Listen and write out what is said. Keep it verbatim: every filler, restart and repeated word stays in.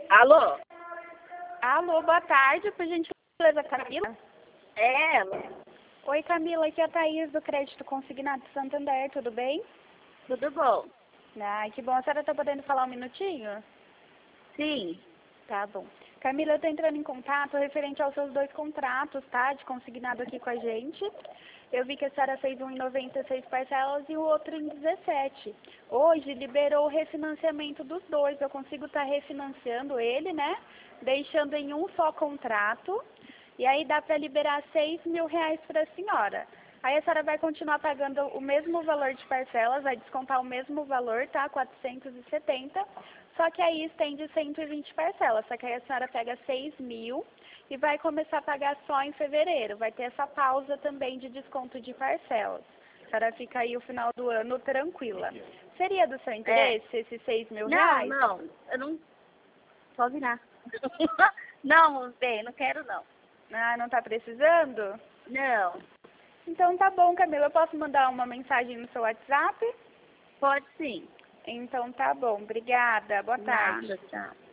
Alô? Alô, boa tarde, por gentileza, Camila? É ela. Oi, Camila, aqui é a Thaís do Crédito Consignado Santander, tudo bem? Tudo bom? Ai, que bom. A senhora tá podendo falar um minutinho? Sim. Tá bom. Camila, eu tô entrando em contato referente aos seus dois contratos, tá? De consignado aqui com a gente. Eu vi que a senhora fez um em noventa e seis parcelas e o outro em dezessete. Hoje liberou o refinanciamento dos dois. Eu consigo estar refinanciando ele, né? Deixando em um só contrato. E aí dá para liberar seis mil reais para a senhora. Aí a senhora vai continuar pagando o mesmo valor de parcelas, vai descontar o mesmo valor, tá? quatrocentos e setenta. Só que aí estende cento e vinte parcelas. Só que aí a senhora pega seis mil e vai começar a pagar só em fevereiro. Vai ter essa pausa também de desconto de parcelas. A senhora fica aí o final do ano tranquila. Seria do seu interesse é. esses seis mil não, reais? Não, eu não... Pode virar. Não, bem, não quero não. Ah, não tá precisando? Não. Então tá bom, Camila. Eu posso mandar uma mensagem no seu WhatsApp? Pode sim. Então tá bom. Obrigada. Boa tarde. Nada, tchau.